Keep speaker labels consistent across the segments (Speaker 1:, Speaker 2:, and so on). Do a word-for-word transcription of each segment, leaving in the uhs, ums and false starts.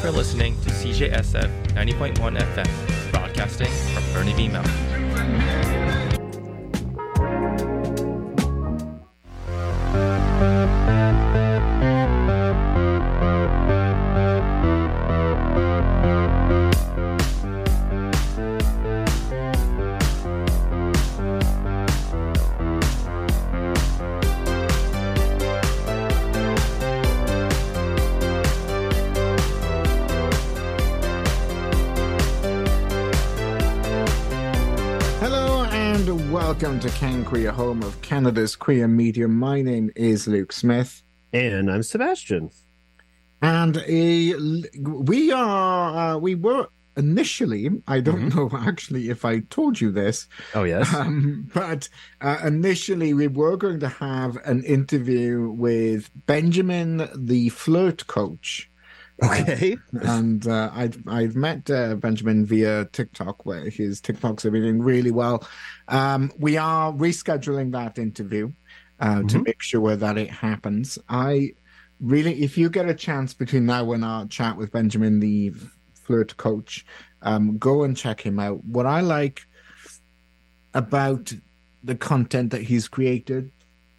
Speaker 1: for listening to C J S F ninety point one F M, broadcasting from Burnaby Mountain.
Speaker 2: Welcome to Can Queer, home of Canada's queer media. My name is Luke Smith.
Speaker 3: And I'm Sebastian.
Speaker 2: And a, we are, uh, we were initially, I don't mm-hmm. know actually if I told you this.
Speaker 3: Oh, yes.
Speaker 2: Um, but uh, initially we were going to have an interview with Benjamin, the flirt coach.
Speaker 3: Okay.
Speaker 2: And uh, I've, I've met uh, Benjamin via TikTok, where his TikToks are doing really well. Um, we are rescheduling that interview uh, mm-hmm. to make sure that it happens. I really, if you get a chance between now and our chat with Benjamin, the flirt coach, um, go and check him out. What I like about the content that he's created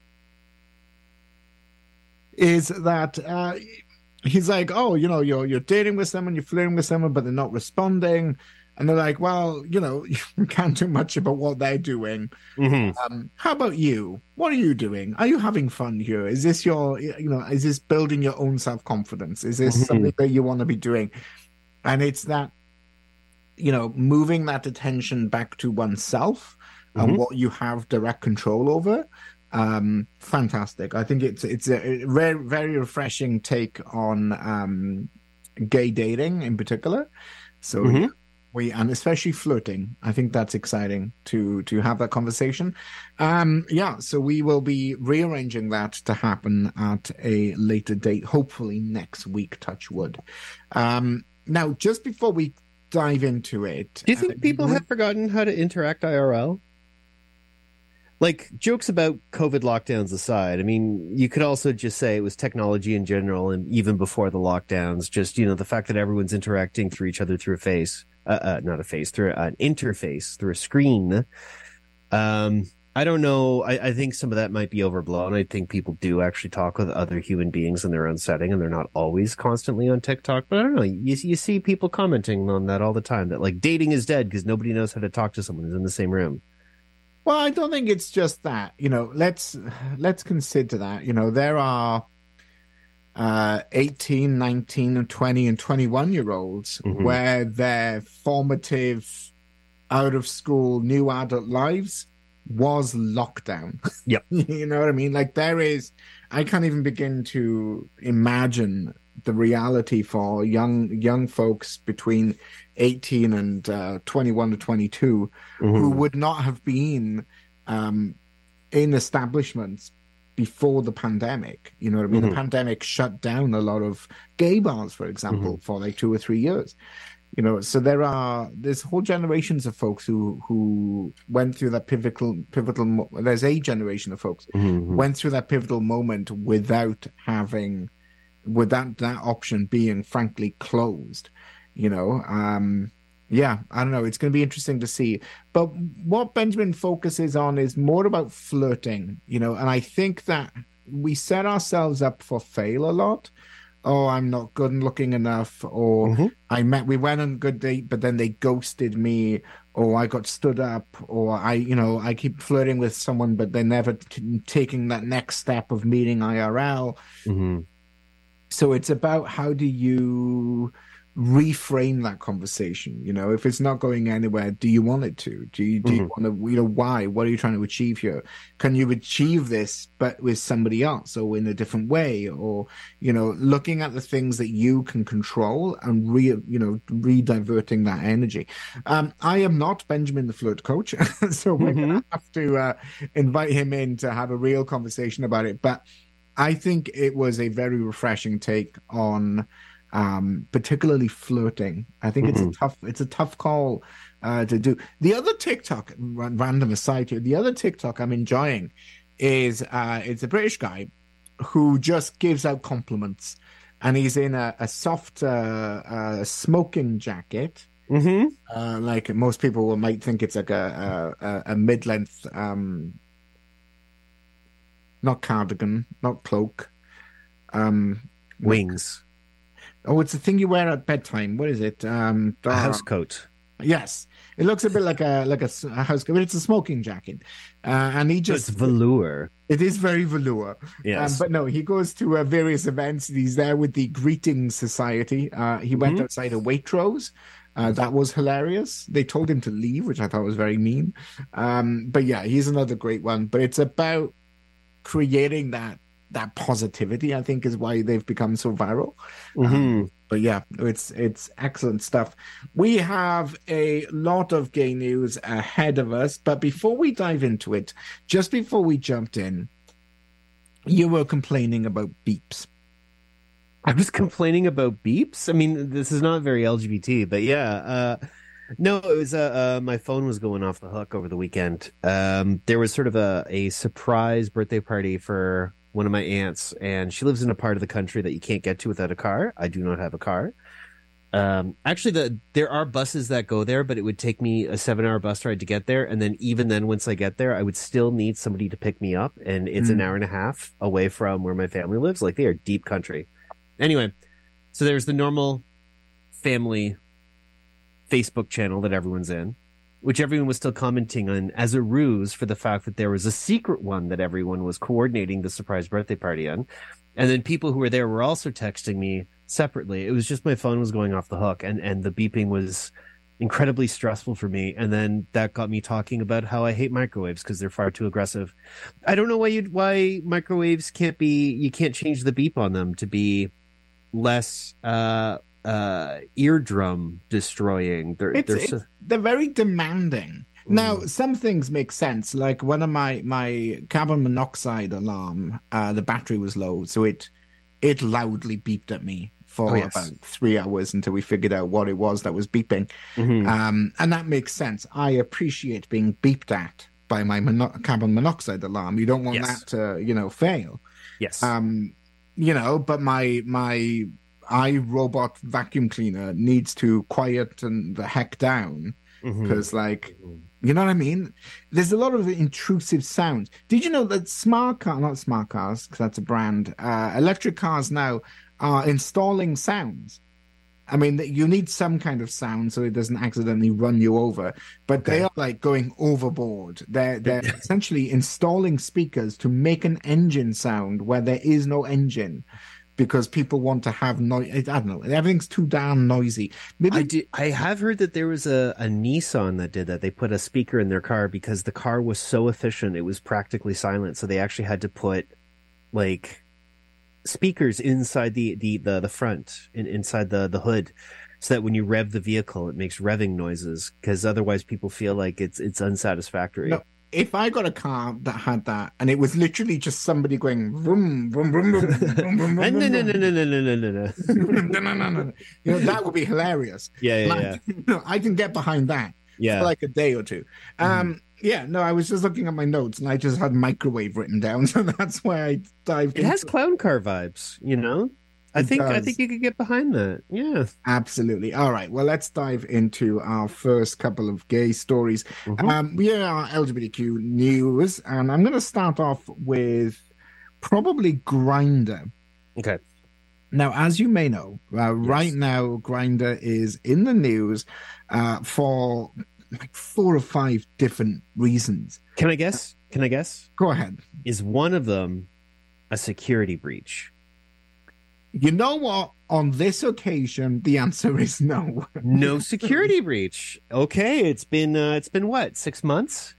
Speaker 2: is that... Uh, he's like, oh, you know, you're you're dating with someone, you're flirting with someone, but they're not responding. And they're like, well, you know, you can't do much about what they're doing. Mm-hmm. Um, how about you? What are you doing? Are you having fun here? Is this your, you know, is this building your own self-confidence? Is this mm-hmm. something that you want to be doing? And it's that, you know, moving that attention back to oneself mm-hmm. and what you have direct control over. Um, fantastic. I think it's it's a very very refreshing take on um, gay dating in particular. So mm-hmm. yeah, we and especially flirting. I think that's exciting to to have that conversation. Um, yeah, so we will be rearranging that to happen at a later date, hopefully next week. Touch wood. Um, now, just before we dive into it,
Speaker 3: do you think uh, people have forgotten how to interact I R L? Like, jokes about COVID lockdowns aside, I mean, you could also just say it was technology in general, and even before the lockdowns, just, you know, the fact that everyone's interacting through each other through a face, uh, uh, not a face, through an interface, through a screen. Um, I don't know. I, I think some of that might be overblown. I think people do actually talk with other human beings in their own setting, and they're not always constantly on TikTok. But I don't know. You, you see people commenting on that all the time, that, like, dating is dead because nobody knows how to talk to someone who's in the same room.
Speaker 2: Well, I don't think it's just that. You know, let's let's consider that. You know, there are uh, eighteen, nineteen, twenty, and twenty-one-year-olds mm-hmm. where their formative, out-of-school, new adult lives was lockdown.
Speaker 3: Yep.
Speaker 2: You know what I mean? Like, there is... I can't even begin to imagine the reality for young young folks between eighteen and uh, twenty-one to twenty-two mm-hmm. who would not have been um, in establishments before the pandemic. You know what I mean? Mm-hmm. The pandemic shut down a lot of gay bars, for example, mm-hmm. for like two or three years. You know, so there are there's whole generations of folks who who went through that pivotal pivotal. There's a generation of folks mm-hmm. went through that pivotal moment without having. With that, that option being frankly closed, you know, um, yeah, I don't know. It's going to be interesting to see. But what Benjamin focuses on is more about flirting, you know, and I think that we set ourselves up for fail a lot. Oh, I'm not good looking enough, or mm-hmm. I met, we went on a good date, but then they ghosted me, or I got stood up, or I, you know, I keep flirting with someone, but they're never t- taking that next step of meeting I R L. Mm-hmm. So it's about how do you reframe that conversation? You know, if it's not going anywhere, do you want it to? Do you do mm-hmm. you want to? You know, why? What are you trying to achieve here? Can you achieve this, but with somebody else, or in a different way, or you know, looking at the things that you can control and re, you know, re-diverting that energy. Um, I am not Benjamin the flirt coach, so we're mm-hmm. gonna have to uh, invite him in to have a real conversation about it, but. I think it was a very refreshing take on um, particularly flirting. I think mm-hmm. it's a tough it's a tough call uh, to do. The other TikTok, random aside here, the other TikTok I'm enjoying is uh, it's a British guy who just gives out compliments and he's in a, a soft uh, uh, smoking jacket.
Speaker 3: Mm-hmm.
Speaker 2: Uh, like most people might think it's like a a, a mid-length, um, not cardigan, not cloak. Um,
Speaker 3: Wings.
Speaker 2: Oh, it's the thing you wear at bedtime. What is it? Um,
Speaker 3: A
Speaker 2: uh,
Speaker 3: house coat.
Speaker 2: Yes, it looks a bit like a like a, a house, but it's a smoking jacket, uh, and he just
Speaker 3: It's velour.
Speaker 2: it is very velour.
Speaker 3: Yes.
Speaker 2: Um, but no, he goes to uh, various events. He's there with the Greetings Society. Uh, he went
Speaker 3: Mhm.
Speaker 2: outside a Waitrose. Uh, that was hilarious. They told him to leave, which I thought was very mean. Um, but yeah, he's another great one. But it's about creating that that positivity, I think, is why they've become so viral.
Speaker 3: Mhm.
Speaker 2: Um, but yeah, it's it's excellent stuff. We have a lot of gay news ahead of us, but before we dive into it, just before we jumped in, you were complaining about beeps.
Speaker 3: I was complaining about beeps. I mean, this is not very L G B T, but yeah. Uh, no, it was uh, uh, my phone was going off the hook over the weekend. Um, there was sort of a, a surprise birthday party for one of my aunts, and she lives in a part of the country that you can't get to without a car. I do not have a car. Um, actually, the there are buses that go there, but it would take me a seven-hour bus ride to get there, and then even then, once I get there, I would still need somebody to pick me up, and it's
Speaker 2: Mm.
Speaker 3: an hour and a half away from where my family lives. Like, they are deep country. Anyway, so there's the normal family Facebook channel that everyone's in, which everyone was still commenting on as a ruse for the fact that there was a secret one that everyone was coordinating the surprise birthday party on. And then people who were there were also texting me separately. It was just my phone was going off the hook, and, and the beeping was incredibly stressful for me. And then that got me talking about how I hate microwaves because they're far too aggressive. I don't know why you why microwaves can't be, you can't change the beep on them to be less uh uh eardrum destroying. They're,
Speaker 2: It's,
Speaker 3: they're
Speaker 2: it's
Speaker 3: so...
Speaker 2: they're very demanding. Now, some things make sense. Like one of my my carbon monoxide alarm, uh, the battery was low, so it it loudly beeped at me for
Speaker 3: Oh, yes.
Speaker 2: about three hours until we figured out what it was that was beeping.
Speaker 3: Mhm.
Speaker 2: Um, and that makes sense. I appreciate being beeped at by my mono- carbon monoxide alarm. You don't want
Speaker 3: Yes.
Speaker 2: that to, you know, fail.
Speaker 3: Yes.
Speaker 2: Um, you know, but my my iRobot vacuum cleaner needs to quieten the heck down
Speaker 3: Mhm.
Speaker 2: because, like, you know what I mean? There's a lot of intrusive sounds. Did you know that smart car, not smart cars, because that's a brand, uh, electric cars now are installing sounds. I mean, you need some kind of sound so it doesn't accidentally run you over, but they
Speaker 3: Okay.
Speaker 2: are like going overboard. They're they're essentially installing speakers to make an engine sound where there is no engine, because people want to have noise. I don't know. Everything's too damn noisy. Maybe
Speaker 3: I did. I have heard that there was a, a Nissan that did that. They put a speaker in their car because the car was so efficient, it was practically silent. So they actually had to put like speakers inside the the the, the front, in, inside the the hood, so that when you rev the vehicle, it makes revving noises. Because otherwise, people feel like it's it's unsatisfactory.
Speaker 2: No. If I got a car that had that, and it was literally just somebody going vroom, vroom, vroom, vroom, vroom, vroom, vroom,
Speaker 3: no, no, no,
Speaker 2: vroom,
Speaker 3: no, no, no, no, no, no.
Speaker 2: no, no, no, no. You know, that would be hilarious.
Speaker 3: Yeah, yeah,
Speaker 2: Like,
Speaker 3: yeah.
Speaker 2: you know, I can get behind that
Speaker 3: Yeah.
Speaker 2: for like a day or two. Um, yeah, no, I was just looking at my notes and I just had microwave written down, so that's why I dived
Speaker 3: It has
Speaker 2: into
Speaker 3: clown car vibes, you know. I
Speaker 2: It
Speaker 3: think I
Speaker 2: does.
Speaker 3: think you could get behind that. Yeah.
Speaker 2: Absolutely. All right. Well, let's dive into our first couple of gay stories.
Speaker 3: Mhm.
Speaker 2: Um, we are L G B T Q news, and I'm going to start off with probably Grindr.
Speaker 3: Okay.
Speaker 2: Now, as you may know, uh, right now, Grindr is in the news uh, for like four or five different reasons.
Speaker 3: Can I guess? Can I guess?
Speaker 2: Go ahead.
Speaker 3: Is one of them a security breach?
Speaker 2: You know what? On this occasion, the answer is no.
Speaker 3: No security breach. Okay, it's been uh, it's been what, six months?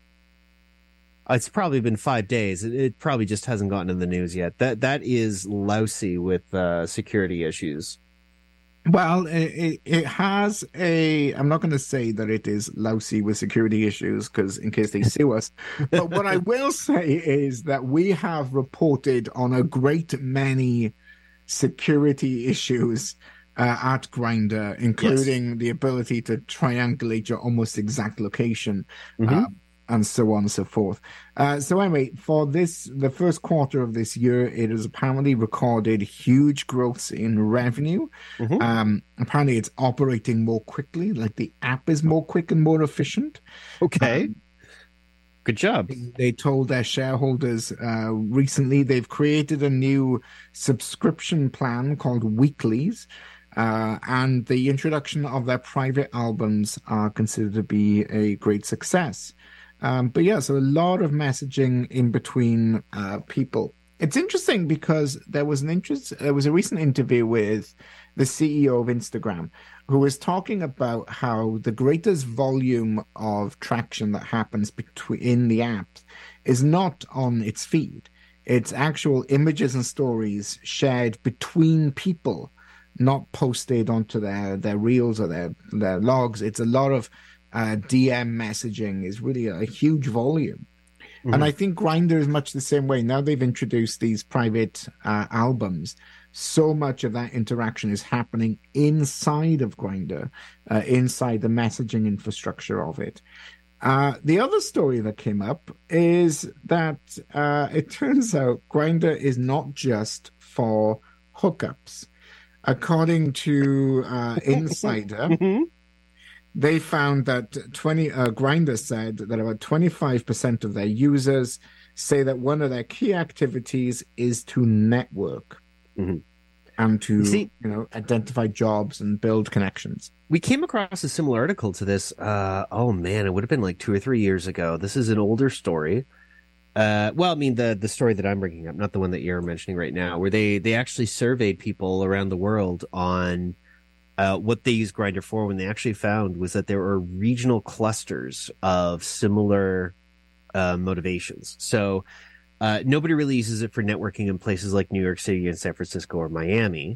Speaker 3: Uh, It's probably been five days. It, it probably just hasn't gotten in the news yet. That that is lousy with uh, security issues.
Speaker 2: Well, it, it, it has a. I'm not going to say that it is lousy with security issues because in case they sue us. But what I will say is that we have reported on a great many security issues uh, at Grindr, including the ability to triangulate your almost exact location.
Speaker 3: Mhm.
Speaker 2: Uh, and so on and so forth. Uh, so anyway, for this, the first quarter of this year, it has apparently recorded huge growths in revenue.
Speaker 3: Mhm.
Speaker 2: Um, apparently, it's operating more quickly, like the app is more quick and more efficient.
Speaker 3: Okay.
Speaker 2: Um,
Speaker 3: Good job.
Speaker 2: They told their shareholders uh, recently they've created a new subscription plan called Weeklies, uh, and the introduction of their private albums are considered to be a great success. Um, but yeah, so a lot of messaging in between uh, people. It's interesting because there was an interest. There was a recent interview with the C E O of Instagram, who was talking about how the greatest volume of traction that happens between in the app is not on its feed. It's actual images and stories shared between people, not posted onto their their reels or their their logs. It's a lot of uh, D M messaging. Is really a, a huge volume.
Speaker 3: Mhm.
Speaker 2: And I think Grindr is much the same way. Now they've introduced these private uh, albums. So much of that interaction is happening inside of Grindr, uh, inside the messaging infrastructure of it. Uh, the other story that came up is that uh, it turns out Grindr is not just for hookups. According to uh, Insider,
Speaker 3: Mhm.
Speaker 2: they found that twenty uh, Grindr said that about twenty-five percent of their users say that one of their key activities is to network
Speaker 3: Mhm.
Speaker 2: and to
Speaker 3: You see-
Speaker 2: you know identify jobs and build connections.
Speaker 3: We came across a similar article to this. Uh, oh man, it would have been like two or three years ago. This is an older story. Uh, well, I mean the the story that I'm bringing up, not the one that you're mentioning right now, where they they actually surveyed people around the world on uh, what they use Grindr for. When they actually found was that there were regional clusters of similar uh, motivations. So uh, nobody really uses it for networking in places like New York City and San Francisco or Miami.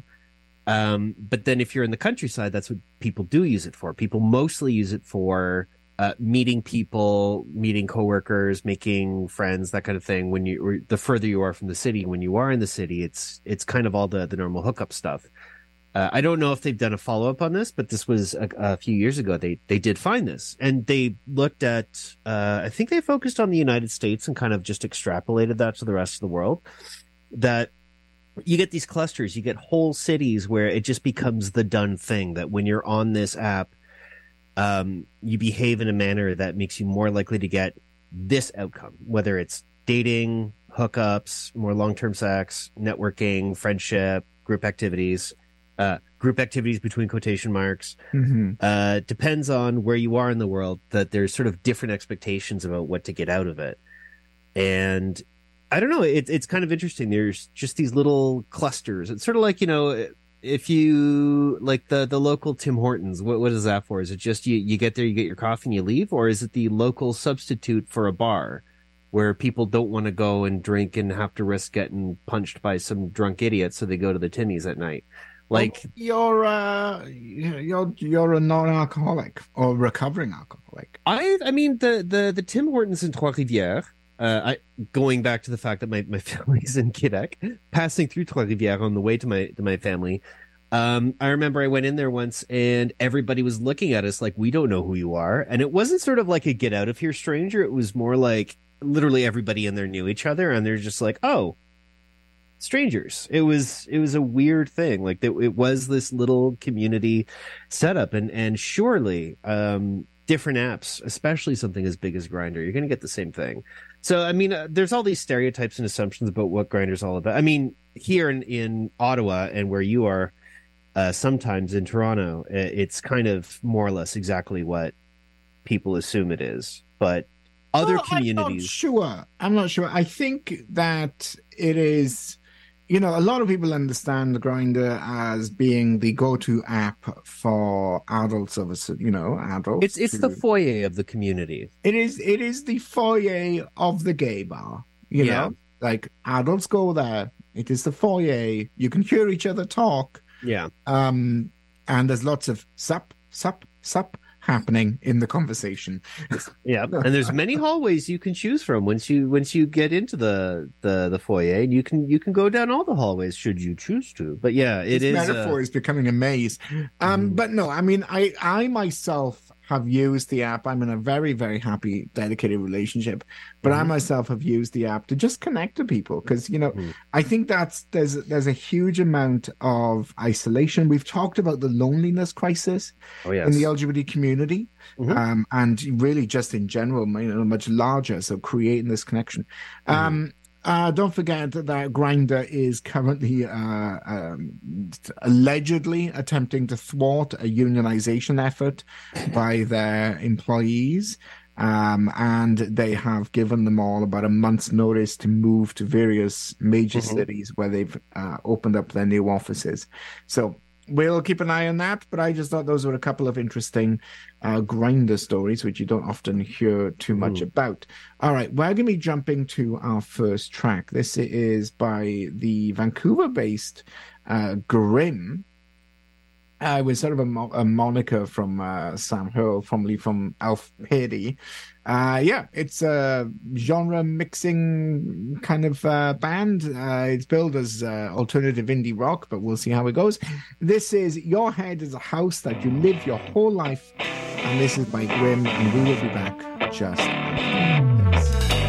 Speaker 3: Um, but then if you're in the countryside, that's what people do use it for. People mostly use it for uh, meeting people, meeting coworkers, making friends, that kind of thing. When you, or the further you are from the city, when you are in the city, it's it's kind of all the the normal hookup stuff. Uh, I don't know if they've done a follow up on this, but this was a, a few years ago. They they did find this, and they looked at. Uh, I think they focused on the United States and kind of just extrapolated that to the rest of the world. That you get these clusters, you get whole cities where it just becomes the done thing. That when you're on this app, um, you behave in a manner that makes you more likely to get this outcome, whether it's dating, hookups, more long term sex, networking, friendship, group activities. Uh, group activities between quotation marks.
Speaker 2: Mm-hmm.
Speaker 3: Uh, depends on where you are in the world, that there's sort of different expectations about what to get out of it. And I don't know, it, it's kind of interesting. There's just these little clusters. It's sort of like, you know, if you like the, the local Tim Hortons, what, what is that for? Is it just you, you get there, you get your coffee and you leave? Or is it the local substitute for a bar where people don't want to go and drink and have to risk getting punched by some drunk idiot, so they go to the Tinnies at night? Like
Speaker 2: well, you're uh, you're you're a non-alcoholic or recovering alcoholic.
Speaker 3: I, I mean the the the Tim Hortons in Trois-Rivières. Uh, I going back to the fact that my my family's in Quebec, passing through Trois-Rivières on the way to my to my family. Um, I remember I went in there once and everybody was looking at us like we don't know who you are, and it wasn't sort of like a get out of here stranger. It was more like literally everybody in there knew each other, and they're just like, oh. Strangers. It was it was a weird thing. Like it, it was this little community setup, and and surely um, different apps, especially something as big as Grindr, you're going to get the same thing. So I mean, uh, there's all these stereotypes and assumptions about what Grindr's all about. I mean, here in in Ottawa and where you are, uh, sometimes in Toronto, it's kind of more or less exactly what people assume it is, but. Other
Speaker 2: well,
Speaker 3: communities.
Speaker 2: I'm not sure. I'm not sure. I think that it is, you know, a lot of people understand Grindr as being the go-to app for adults of us, you know, adults.
Speaker 3: It's it's
Speaker 2: to,
Speaker 3: the foyer of the community.
Speaker 2: It is it is the foyer of the gay bar. You
Speaker 3: Yeah.
Speaker 2: know, like adults go there. It is the foyer. You can hear each other talk.
Speaker 3: Yeah.
Speaker 2: Um, and there's lots of sup, sup, sup happening in the conversation.
Speaker 3: Yeah, and there's many hallways you can choose from once you once you get into the the the foyer, and you can you can go down all the hallways should you choose to. But yeah, it
Speaker 2: this
Speaker 3: is
Speaker 2: metaphor
Speaker 3: uh,
Speaker 2: is becoming a maze. Um,
Speaker 3: Mhm.
Speaker 2: But no, I mean, I I myself have used the app. I'm in a very, very happy, dedicated relationship, but mm-hmm. I myself have used the app to just connect to people because, you know, mm-hmm. I think that's there's there's a huge amount of isolation. We've talked about the loneliness crisis
Speaker 3: oh, yes.
Speaker 2: in the L G B T community, mm-hmm. um, and really just in general, you know, much larger. So creating this connection. Mm-hmm. Um, Uh, don't forget that, that Grindr is currently uh, um, allegedly attempting to thwart a unionization effort by their employees. Um, and they have given them all about a month's notice to move to various major mm-hmm. cities where they've uh, opened up their new offices. So we'll keep an eye on that, but I just thought those were a couple of interesting uh, Grindr stories, which you don't often hear too much mm. about. All right, we're going to be jumping to our first track. This is by the Vancouver-based uh, Grim. Uh, it was sort of a, mo- a moniker from uh, Sam Hurl, formerly from Alf Pady. Uh, yeah, it's a genre mixing kind of uh, band. Uh, it's billed as uh, alternative indie rock, but we'll see how it goes. This is Your Head is a House That You Live Your Whole Life, and this is by Grim, and we will be back just after this.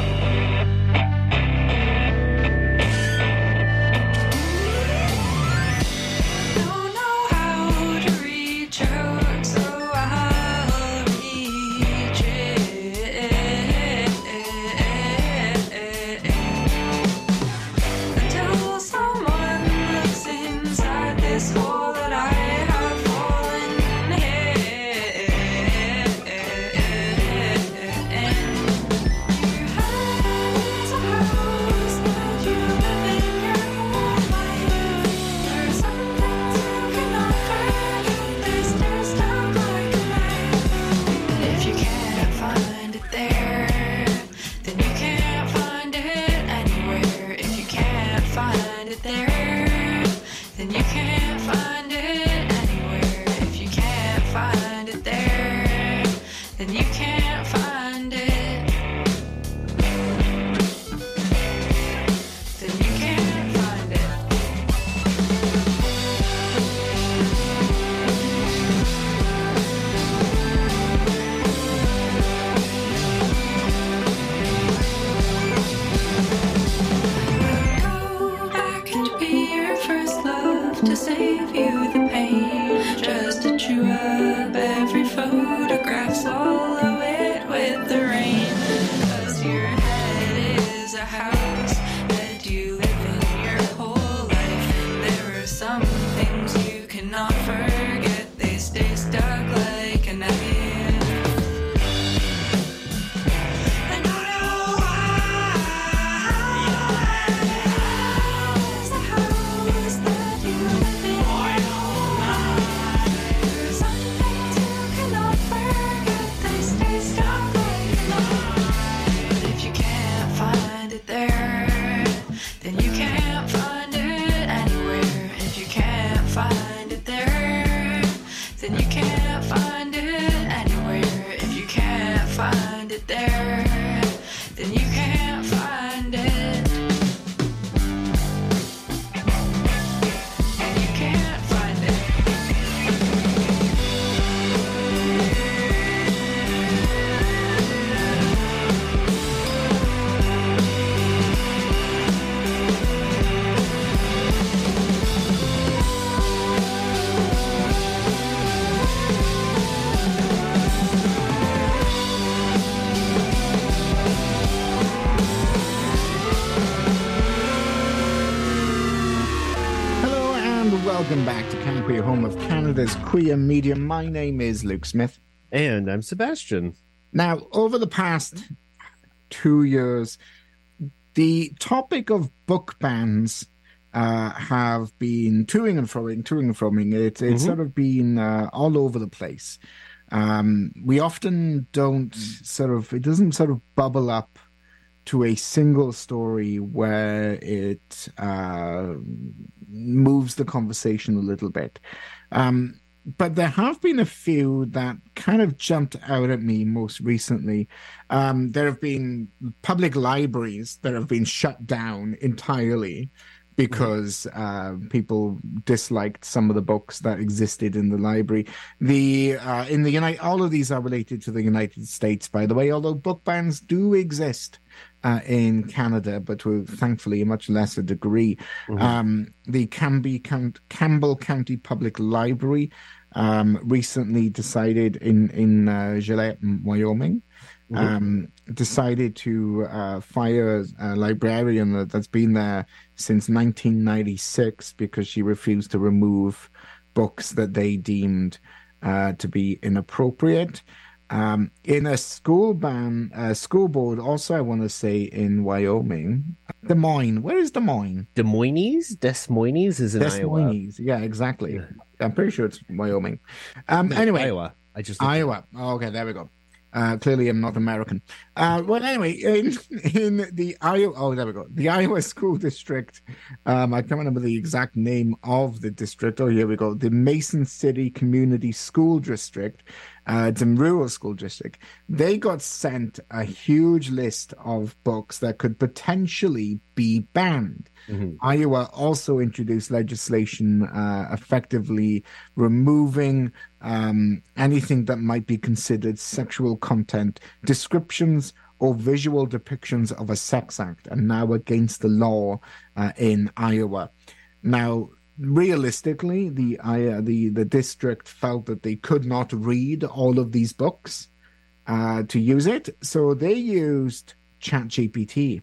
Speaker 2: Welcome back to CanQueer, home of Canada's queer media. My name is Luke Smith.
Speaker 3: And I'm Sebastian.
Speaker 2: Now, over the past two years, the topic of book bans uh, have been toing and froing, toing and froing. It's, it's mm-hmm. sort of been uh, all over the place. Um, we often don't sort of, it doesn't sort of bubble up to a single story where it uh, moves the conversation a little bit. Um, but there have been a few that kind of jumped out at me most recently. Um, there have been public libraries that have been shut down entirely because uh, people disliked some of the books that existed in the library. The uh, in the United, all of these are related to the United States, by the way. Although book bans do exist uh, in Canada, but to thankfully a much lesser degree. Mm-hmm. Um, the Camby, Cam- Campbell County Public Library um, recently decided in in uh, Gillette, Wyoming. Mm-hmm. Um, decided to uh, fire a librarian that, that's been there since nineteen ninety-six because she refused to remove books that they deemed uh, to be inappropriate. Um, in a school ban, uh, school board, also I want to say in Wyoming, Des Moines. Where is Des Moines?
Speaker 3: Des Moines? Des Moines is in
Speaker 2: Des
Speaker 3: Iowa.
Speaker 2: Moines. Yeah, exactly. I'm pretty sure it's Wyoming. Um,
Speaker 3: no,
Speaker 2: anyway,
Speaker 3: Iowa. I just
Speaker 2: Iowa. Oh, okay, there we go. Uh, clearly, I'm not American. Uh, well, anyway, in in the Iowa, oh, there we go. The Iowa School District. Um, I can't remember the exact name of the district. Oh, here we go. The Mason City Community School District. Uh, it's a rural school district. They got sent a huge list of books that could potentially be banned. Mm-hmm. Iowa also introduced legislation uh, effectively removing um, anything that might be considered sexual content, descriptions or visual depictions of a sex act, and now against the law uh, in Iowa. Now, realistically, the uh, the the district felt that they could not read all of these books uh, to use it, so they used ChatGPT.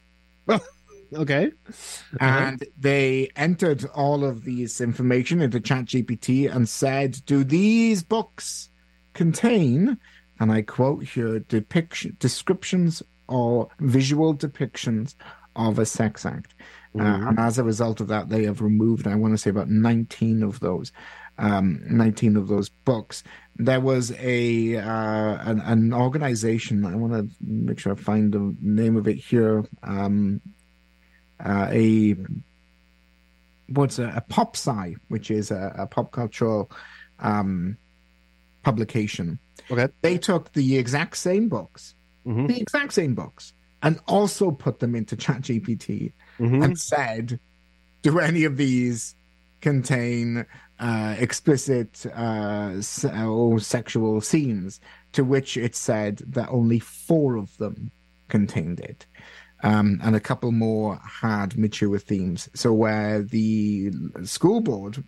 Speaker 3: Okay.
Speaker 2: And they entered all of this information into ChatGPT and said, do these books contain, and I quote here, depiction, descriptions or visual depictions of a sex act? Mm-hmm. Uh, and as a result of that, they have removed, I want to say, about nineteen of those, um, nineteen of those books. There was a uh, an, an organization, I want to make sure I find the name of it here, um, Uh, a what's a, a PopSci, which is a, a pop cultural um, publication.
Speaker 3: Okay,
Speaker 2: they took the exact same books,
Speaker 3: mm-hmm.
Speaker 2: the exact same books, and also put them into ChatGPT mm-hmm. and said, "Do any of these contain uh, explicit uh, se- or sexual scenes?" To which it said that only four of them contained it. Um, and a couple more had mature themes. So where the school board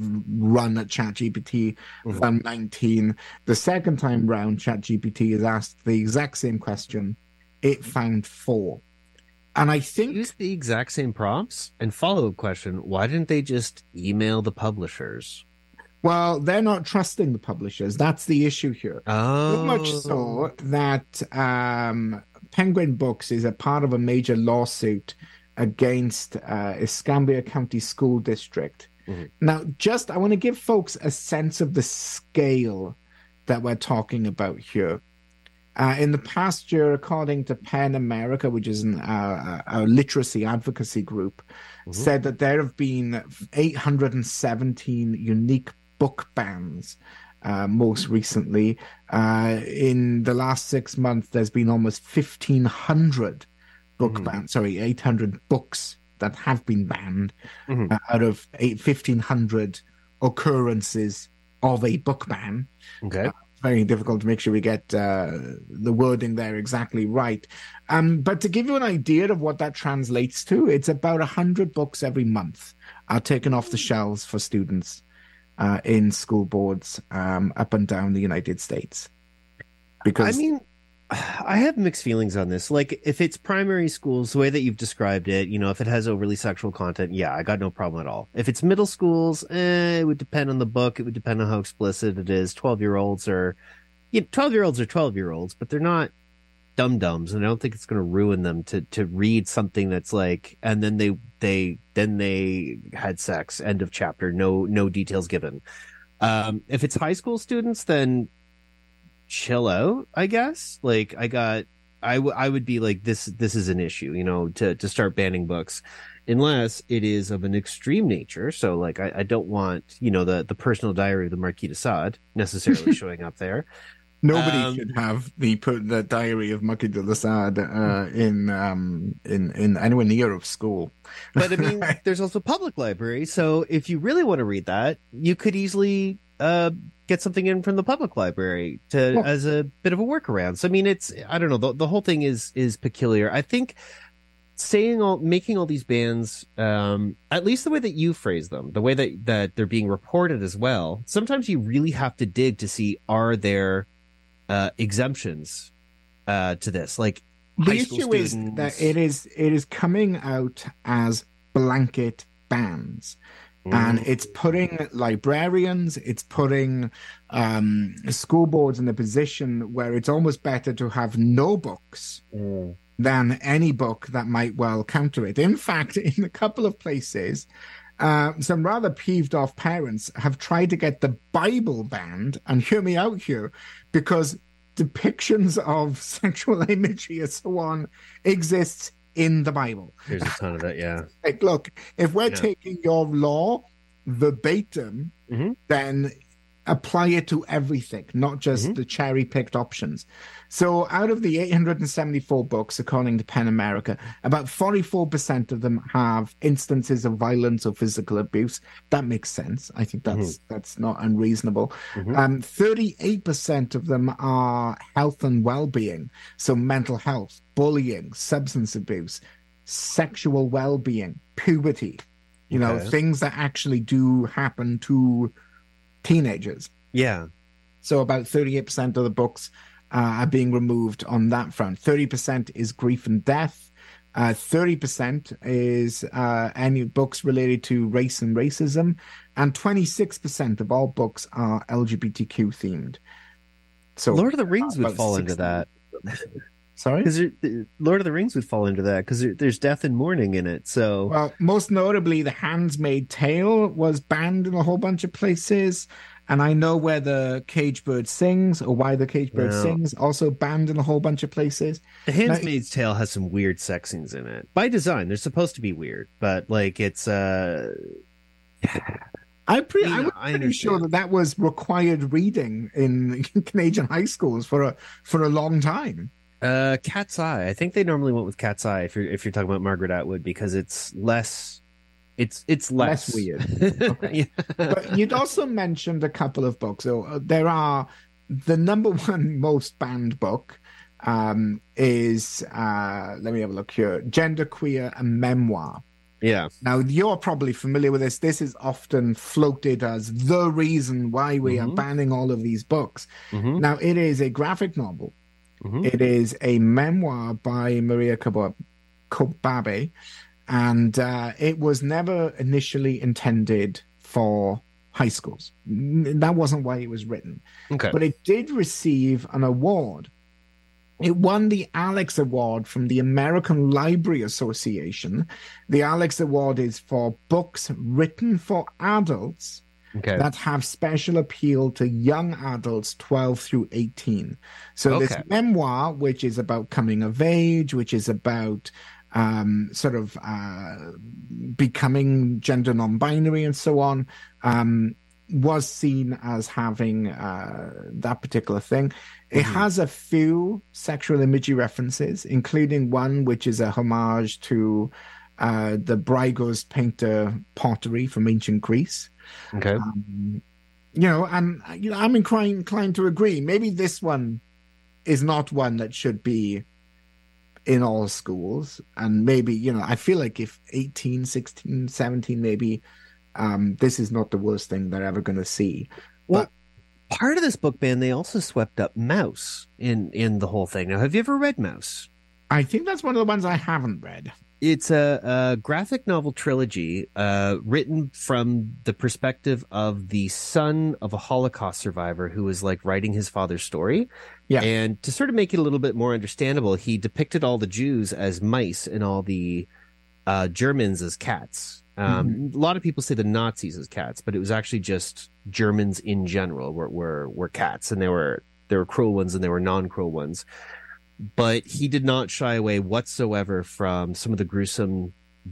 Speaker 2: run at ChatGPT mm-hmm. found nineteen, the second time round ChatGPT is asked the exact same question. It found four. And I think...
Speaker 3: Use the exact same prompts? And follow-up question, why didn't they just email the publishers?
Speaker 2: Well, they're not trusting the publishers. That's the issue here.
Speaker 3: Oh.
Speaker 2: So much so that... Um, Penguin Books is a part of a major lawsuit against uh, Escambia County School District. Mm-hmm. Now, just I want to give folks a sense of the scale that we're talking about here. Uh, in the past year, according to PEN America, which is an, uh, a literacy advocacy group, mm-hmm. said that there have been eight hundred seventeen unique book bans. Uh, most recently, uh, in the last six months, there's been almost fifteen hundred book mm-hmm. bans. Sorry, eight hundred books that have been banned mm-hmm. uh, out of fifteen hundred occurrences of a book ban.
Speaker 3: Okay,
Speaker 2: uh, very difficult to make sure we get uh, the wording there exactly right. Um, but to give you an idea of what that translates to, it's about a hundred books every month are taken off the shelves for students. Uh, in school boards um, up and down the United States. Because
Speaker 3: I mean, I have mixed feelings on this. Like, if it's primary schools, the way that you've described it, you know, if it has overly sexual content, yeah, I got no problem at all. If it's middle schools, eh, it would depend on the book. It would depend on how explicit it is. twelve-year-olds are, you know, twelve-year-olds are twelve-year-olds, but they're not dum-dums, and I don't think it's going to ruin them to to read something that's like, and then they they then they had sex, end of chapter, no no details given. Um if it's high school students, then chill out, I guess. Like, I got I, w- I would be like, this this is an issue, you know, to to start banning books, unless it is of an extreme nature. So like, I, I don't want, you know, the the personal diary of the Marquis de Sade necessarily showing up there.
Speaker 2: Nobody
Speaker 3: Um,
Speaker 2: should have the put the Diary of Mucky de la Sade uh, in um in in anywhere near of school.
Speaker 3: But I mean, there's also public library. So if you really want to read that, you could easily uh, get something in from the public library to
Speaker 2: Yeah.
Speaker 3: as a bit of a workaround. So I mean, it's I don't know. The, the whole thing is is peculiar. I think saying all making all these bans, um, at least the way that you phrase them, the way that that they're being reported as well. Sometimes you really have to dig to see, are there uh, exemptions uh, to this, like.
Speaker 2: The
Speaker 3: High school
Speaker 2: issue is
Speaker 3: students.
Speaker 2: that it is it is coming out as blanket bans. And it's putting librarians, it's putting um, school boards in a position where it's almost better to have no books
Speaker 3: Mm.
Speaker 2: than any book that might well counter it. In fact, in a couple of places, uh, some rather peeved off parents have tried to get the Bible banned, and hear me out here, because depictions of sexual imagery and so on exists in the Bible.
Speaker 3: There's a ton of that, yeah.
Speaker 2: Like, look, if we're
Speaker 3: Yeah.
Speaker 2: taking your law verbatim,
Speaker 3: Mhm.
Speaker 2: then apply it to everything, not just
Speaker 3: Mhm.
Speaker 2: the cherry-picked options. So out of the eight hundred seventy-four books, according to Pen America, about forty-four percent of them have instances of violence or physical abuse. That makes sense. I think that's that's not unreasonable.
Speaker 3: Mhm.
Speaker 2: Um, thirty-eight percent of them are health and well-being, so mental health, bullying, substance abuse, sexual well-being, puberty, you know,
Speaker 3: Okay.
Speaker 2: things that actually do happen to teenagers.
Speaker 3: Yeah.
Speaker 2: So about thirty-eight percent of the books uh, are being removed on that front. thirty percent is grief and death. Uh, thirty percent is uh, any books related to race and racism. And twenty-six percent of all books are L G B T Q themed. So
Speaker 3: Lord of the Rings would
Speaker 2: about
Speaker 3: fall into
Speaker 2: sixty
Speaker 3: that.
Speaker 2: Sorry?
Speaker 3: Because Lord of the Rings would fall into that because there, there's death and mourning in it. So
Speaker 2: Well, most notably, The Handmaid's Tale was banned in a whole bunch of places. And I Know Where the Cage Bird Sings, or Why the Cage Bird
Speaker 3: No.
Speaker 2: Sings, also banned in a whole bunch of places.
Speaker 3: The Handmaid's Tale has some weird sex scenes in it. By design, they're supposed to be weird, but like it's uh
Speaker 2: I, pre-
Speaker 3: You
Speaker 2: I
Speaker 3: know,
Speaker 2: was
Speaker 3: I
Speaker 2: pretty sure
Speaker 3: understand.
Speaker 2: that that was required reading in Canadian high schools for a for a long time.
Speaker 3: uh Cat's Eye. I think they normally went with Cat's Eye if you're if you're talking about Margaret Atwood because it's less it's it's less,
Speaker 2: Less weird. Okay.
Speaker 3: Yeah.
Speaker 2: But you'd also mentioned a couple of books. So uh, there are the number one most banned book um, is uh, let me have a look here: Genderqueer, a Memoir.
Speaker 3: Yeah.
Speaker 2: Now, you're probably familiar with this. This is often floated as the reason why we
Speaker 3: Mhm.
Speaker 2: are banning all of these books.
Speaker 3: Mhm.
Speaker 2: Now, it is a graphic novel.
Speaker 3: Mhm.
Speaker 2: It is a memoir by Maria Kaba- Kobabe, and uh, it was never initially intended for high schools. N- That wasn't why it was written.
Speaker 3: Okay.
Speaker 2: But it did receive an award. It won the Alex Award from the American Library Association. The Alex Award is for books written for adults
Speaker 3: Okay.
Speaker 2: that have special appeal to young adults twelve through eighteen. So
Speaker 3: Okay.
Speaker 2: this memoir, which is about coming of age, which is about um, sort of uh, becoming gender non-binary and so on, um, was seen as having uh, that particular thing. It
Speaker 3: Mhm.
Speaker 2: has a few sexual imagery references, including one which is a homage to uh, the Brygos painter pottery from ancient Greece.
Speaker 3: Okay.
Speaker 2: Um, you know, and you know, I'm inclined, inclined to agree. Maybe this one is not one that should be in all schools. And maybe, you know, I feel like if eighteen, sixteen, seventeen, maybe um, this is not the worst thing they're ever going to see.
Speaker 3: Well, part of this book ban, they also swept up Mouse in in the whole thing. Now, have you ever read Mouse?
Speaker 2: I think that's one of the ones I haven't read.
Speaker 3: It's a, a graphic novel trilogy uh, written from the perspective of the son of a Holocaust survivor who was like writing his father's story.
Speaker 2: Yeah.
Speaker 3: And to sort of make it a little bit more understandable, he depicted all the Jews as mice and all the uh, Germans as cats. Um, A lot of people say the Nazis as cats, but it was actually just Germans in general were were, were cats, and there were there were cruel ones and there were non-cruel ones. But he did not shy away whatsoever from some of the gruesome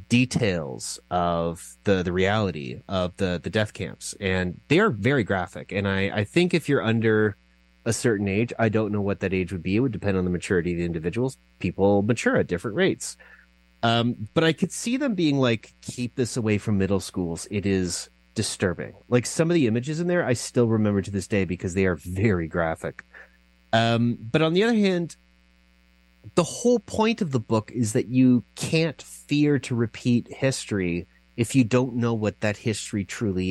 Speaker 3: details of the the reality of the the death camps, and they are very graphic. And I I think if you're under a certain age. I don't know what that age would be. It would depend on the maturity of the individuals. People mature at different rates. Um, but I could see them being like, keep this away from middle schools. It is disturbing. Like some of the images in there, I still remember to this day because they are very graphic. Um, but on the other hand, the whole point of the book is that you can't fear to repeat history if you don't know what that history truly